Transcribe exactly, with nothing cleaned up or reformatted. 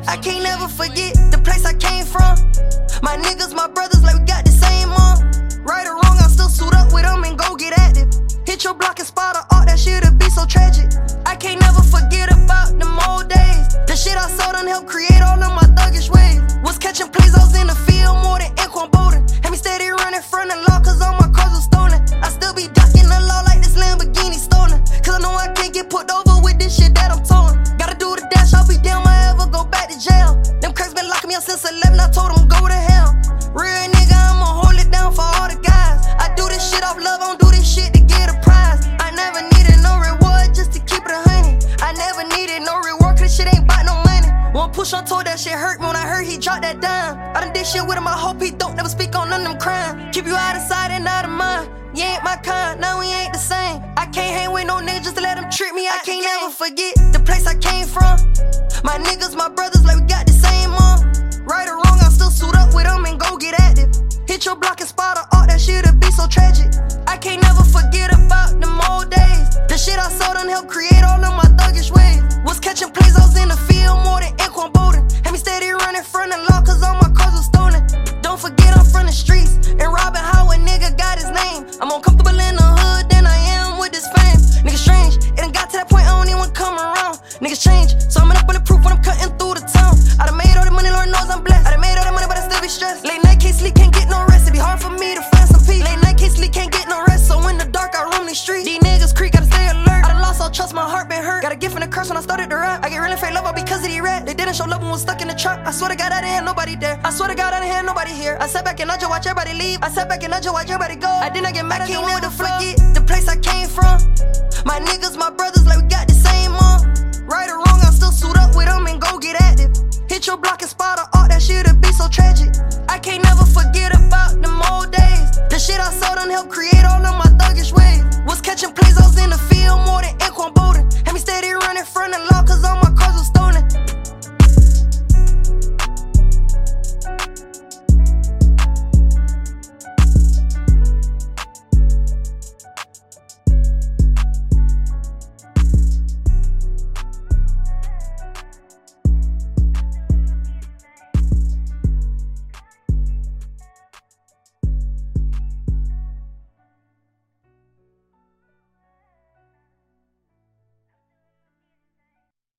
I can't never forget the place I came from. My niggas, my brothers, like we got the same mom. Right or wrong, I still suit up with them and go get active. Hit your block and spot a art, that shit'll be so tragic. I can't never forget about them old days. The shit I saw done helped create all of my thuggish ways. Was catching plays, I was in the field more than Inquan Bowden. Had me steady running from the law, cause all my cars was stolen. I still be ducking the law like this Lamborghini stolen. Cause I know I can't get put over with this shit that I'm towing. Gotta do the dash, I'll be damn I ever go back to jail. Them cracks been locking me up since eleven, I told them go to hell. Real nigga, I'ma hold it down for all the guys. I do this shit off love, I don't do this shit to get a prize. I never needed no reward just to keep it a honey. I never needed no reward cause shit ain't about no money. One push on told that shit hurt me when I heard he dropped that dime. I done did shit with him, I hope he don't never speak on none of them crime. Keep you out of sight and out of mind. You ain't my kind, now we ain't the same. I can't hang with no niggas just to let them trick me. I can't never forget the place I came from. My niggas, my brothers, like we got the same mom. Right or wrong, I still suit up with them and go get active. Hit your block and spot a art, that shit'll be so tragic. I can't never forget about them old days. The shit I saw done helped create all of my thuggish ways. Was catching plays, I was in the field more than Inquan Bowden. Had me steady running from the law, cause all my cars was stolen. Don't forget I'm from the streets, and robbing how a nigga got his name. I'm more comfortable in the hood than I am with this fame. Niggas strange, it done got to that point I don't even come around. Niggas change, so I'm in a bulletproof when I'm cutting through the town. I done made all the money, Lord knows I'm blessed. I done made all the money, but I still be stressed. Late night, can't sleep, can't get no rest. It be hard for me to find some peace. Late night, can't sleep, can't get no rest. So in the dark, I roam these streets. These niggas creep, gotta stay alert. I done lost all trust, my heart been hurt. Got a gift and a curse when I started to rap. I get really fake love all because of these rats. They didn't show love when was stuck in the trap. I swear to God, I didn't have nobody there. I swear to God, I didn't have nobody here. I sat back and I just watch everybody leave. I sat back and I just watch everybody go. I didn't get mad, I can't never forget the place I came from. My niggas, my brothers, like we got the same mom. Right or wrong, I still suit up with them and go get active. Hit your block and spot a art, that shit'll be so tragic.